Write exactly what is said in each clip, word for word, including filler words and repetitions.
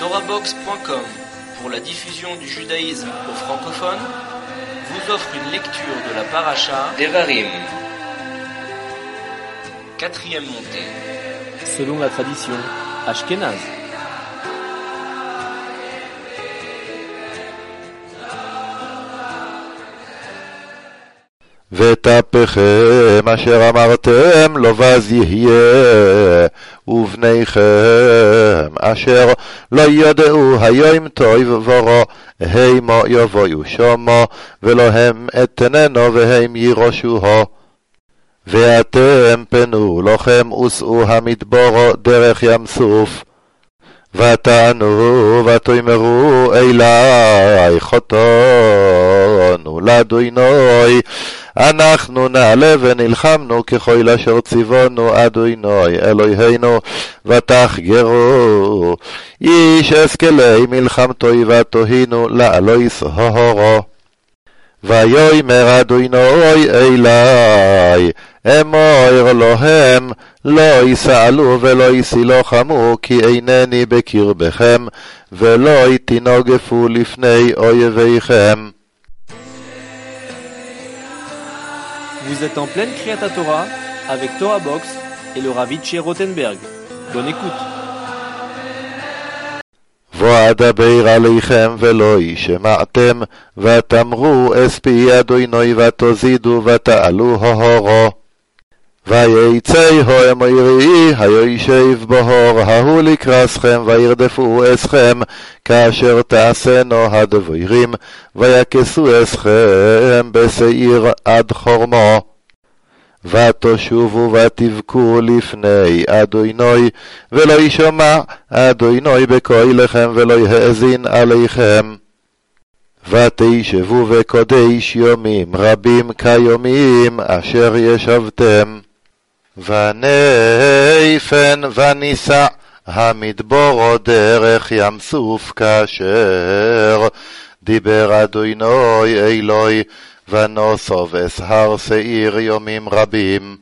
Torabox point com, pour la diffusion du judaïsme aux francophones, vous offre une lecture de la paracha Devarim. Quatrième montée. Selon la tradition ashkénaze. ותפכם אשר אמרתם לא בז יהיה, ובניכם אשר לא יודעו היום טוב ורע, הימו יבואו שומו, ולא הם אתננו והם ירושוהו. ואתם פנו לכם וסעו המדברו דרך ים סוף, ותענו ותאמרו אלי חטאנו לאדוני, אנחנו נעלה ונלחמנו ככל אשר ציוונו אדוני אלוהינו, ותחגרו איש אסכלי מלחמתו ותוהינו לאלוהי סהרו. ויאמר אדוני אלי אמור להם לא יסעלו ולא יסילוחמו, כי אינני בקרבכם, ולא תנגפו לפני אויביכם. Vous êtes en pleine Kriyat Torah avec Torabox et le Rav Itché Rothenberg. Bonne écoute. ואדבר עליכם ולא ישמעתם, ותאמרו אספי אדוני ותזידו ותעלו ההורו. ויצא האמורי היושב בהור ההוא לקרסכם, וירדפו אסכם כאשר תעשינו הדבורים, ויקסו אסכם בשעיר עד חורמו. ותשובו ותבכו לפני אדוני, ולא ישמע אדוני בקולכם ולא יאזין עליכם. ותשבו וקודש יומים רבים כיומים אשר ישבתם. ונפן וניסע המדברו דרך ים סוף, כאשר דיבר אדוני אלוהי, ונסוב אס הר שעיר יומים רבים.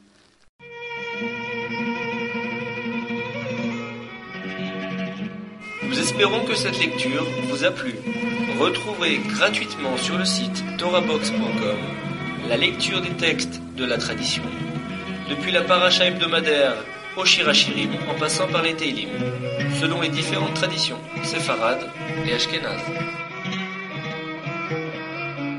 Nous espérons que cette lecture vous a plu. Retrouvez gratuitement sur le site Torabox point com la lecture des textes de la tradition, depuis la paracha hebdomadaire au Shir Hashirim en passant par les Teilim, selon les différentes traditions séfarades et ashkénazes.